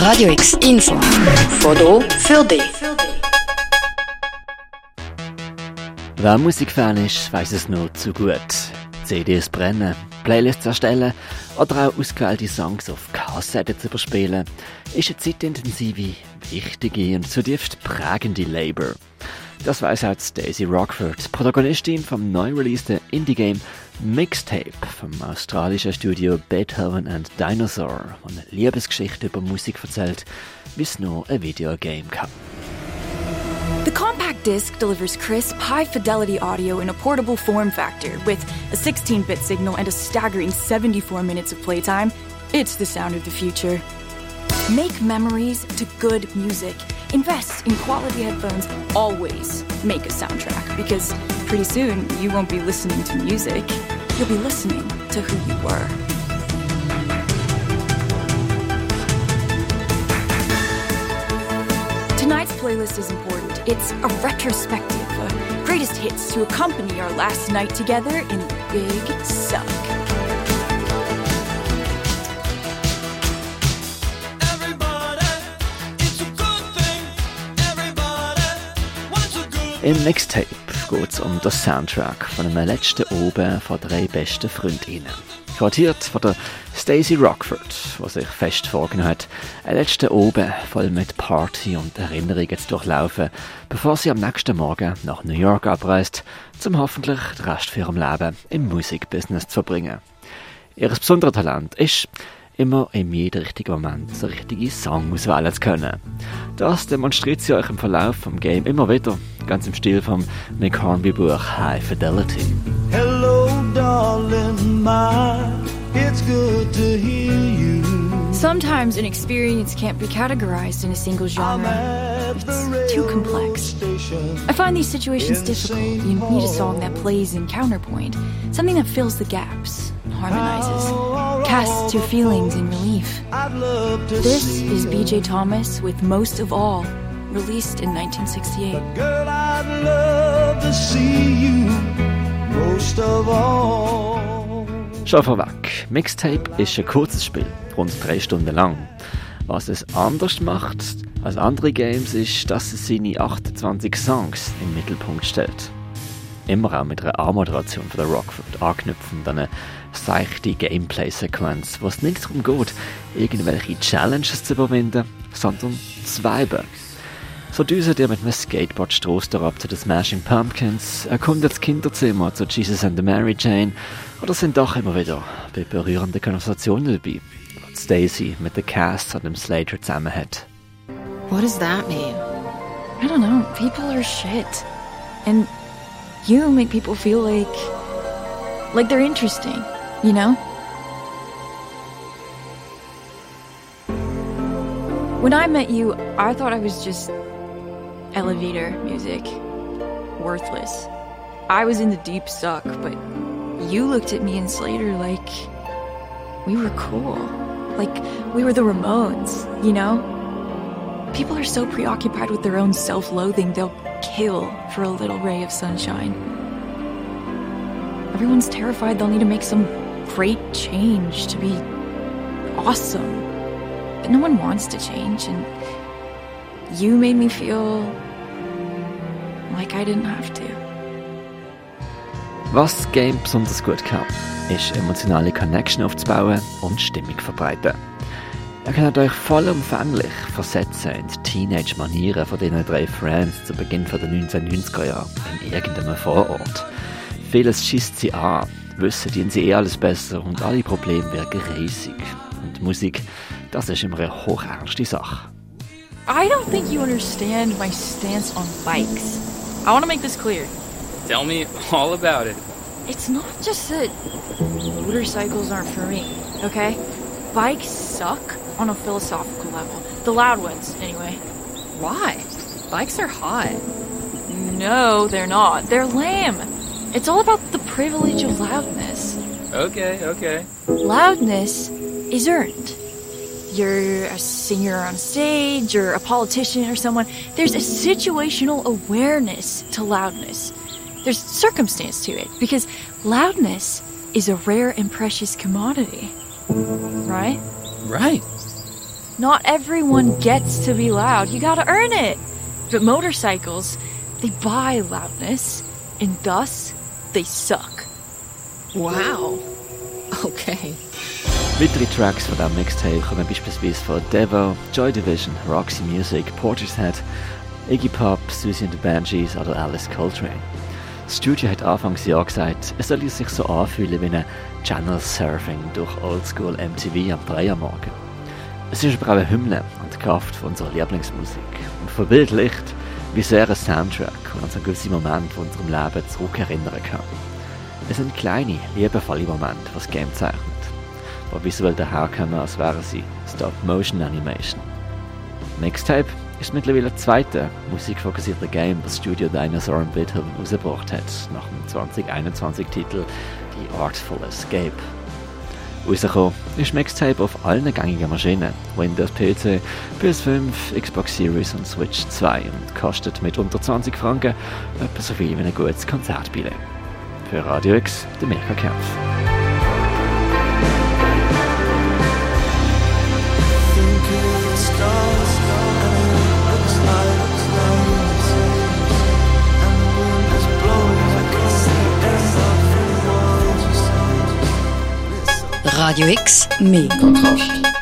Radio X Info. Von hier für dich. Wer Musikfan ist, weiss es nur zu gut. CDs brennen, Playlists erstellen oder auch ausgewählte Songs auf Kassetten zu überspielen, ist eine zeitintensive, wichtige und zutiefst prägende Labor. Das weiss auch Stacey Rockford, Protagonistin vom neu releaseden Indie-Game Mixtape vom australischen Studio Beethoven and Dinosaur, das eine Liebesgeschichte über Musik erzählt, wie es nur ein Videogame kann. The compact disc delivers crisp, high-fidelity audio in a portable form factor with a 16-bit signal and a staggering 74 minutes of playtime. It's the sound of the future. Make memories to good music. Invest in quality headphones. Always make a soundtrack, because pretty soon you won't be listening to music. You'll be listening to who you were. Tonight's playlist is important. It's a retrospective of greatest hits to accompany our last night together in the Big Suck. Im Mixtape geht es um den Soundtrack von einem letzten Oben von 3 besten Freundinnen. Kuratiert von der Stacey Rockford, die sich fest vorgenommen hat, einen letzten Oben voll mit Party und Erinnerungen zu durchlaufen, bevor sie am nächsten Morgen nach New York abreist, um hoffentlich den Rest von ihrem Leben im Musikbusiness zu verbringen. Ihr besonderes Talent ist, immer in jedem richtigen Moment so richtige Song auswählen zu können. Das demonstriert sie euch im Verlauf vom Game immer wieder, ganz im Stil vom Mick Hornby-Buch High Fidelity. Hello, darling, it's good to hear you. Sometimes an experience can't be categorized in a single genre. It's too complex. I find these situations difficult. You need a song that plays in counterpoint, something that fills the gaps, harmonizes, casts your feelings in relief. This is B.J. Thomas with Most of All, released in 1968. Girl, I'd love to see you most of all. Schon vorweg, Mixtape ist ein kurzes Spiel, rund 3 Stunden lang. Was es anders macht als andere Games ist, dass es seine 28 Songs im Mittelpunkt stellt. Immer auch mit einer A-Moderation von der Rockford, anknüpfend an eine seichte Gameplay-Sequenz, wo es nicht darum geht, irgendwelche Challenges zu überwinden, sondern zu viben. So düsen ihr mit einem Skateboard-Stross herab zu den Smashing Pumpkins, erkundet das Kinderzimmer zu Jesus and the Mary Chain oder sind doch immer wieder bei berührenden Konversationen dabei, die Stacey mit der Cast und dem Slater zusammen hat. What does that mean? I don't know. People are shit. And you make people feel like they're interesting, you know? When I met you, I thought I was just elevator music. Worthless. I was in the deep suck, but you looked at me and Slater like we were cool. Like we were the Ramones, you know? People are so preoccupied with their own self-loathing, they'll kill for a little ray of sunshine. Everyone's terrified they'll need to make some great change to be awesome. But no one wants to change, and you made me feel like I didn't have to. Was das Game besonders gut kann, ist emotionale Connection aufzubauen und Stimmung verbreiten. Ihr könnt euch vollumfänglich versetzen in die Teenage-Manieren von diesen 3 Friends zu Beginn der 1990er Jahre in irgendeinem Vorort. Vieles schießt sie an, wissen, die sie alles besser und alle Probleme wirken riesig. Und Musik, das ist immer eine hochernste Sache. I don't think you understand my stance on bikes. I want to make this clear. Tell me all about it. It's not just that motorcycles aren't for me, okay? Bikes suck on a philosophical level. The loud ones, anyway. Why? Bikes are hot. No, they're not. They're lame. It's all about the privilege of loudness. Okay. Loudness is earned. You're a singer on stage, or a politician or someone. There's a situational awareness to loudness. There's circumstance to it, because loudness is a rare and precious commodity. Right? Right. Not everyone gets to be loud. You gotta earn it. But motorcycles, they buy loudness, and thus, they suck. Wow. Okay. Weitere Tracks von diesem Mixtape kommen beispielsweise von Devo, Joy Division, Roxy Music, Portishead, Iggy Pop, Susie and the Banshees oder Alice Coltrane. Das Studio hat Anfangs Jahr gesagt, es soll sich so anfühlen wie ein Channel-Surfing durch Oldschool MTV am 3 Uhr morgen. Es ist aber auch eine Hymne an die Kraft von unserer Lieblingsmusik und verbildlicht, wie sehr ein Soundtrack uns an gewisse Momente von unserem Leben zurückerinnern kann. Es sind kleine, liebevolle Momente, die das Game zeichnet, die visuell daherkommen, als wären sie Stop-Motion-Animation. Mixtape ist mittlerweile das zweite musikfokussierte Game, das Studio Dinosaur und Beethoven rausgebracht hat, nach dem 2021-Titel The Artful Escape. Rausgekommen ist Mixtape auf allen gängigen Maschinen, Windows PC, PS5, Xbox Series und Switch 2 und kostet mit unter 20 Franken etwa so viel wie ein gutes Konzertbillett. Für Radio X, der Mirka Kempf. Radio X, mehr Kontrast.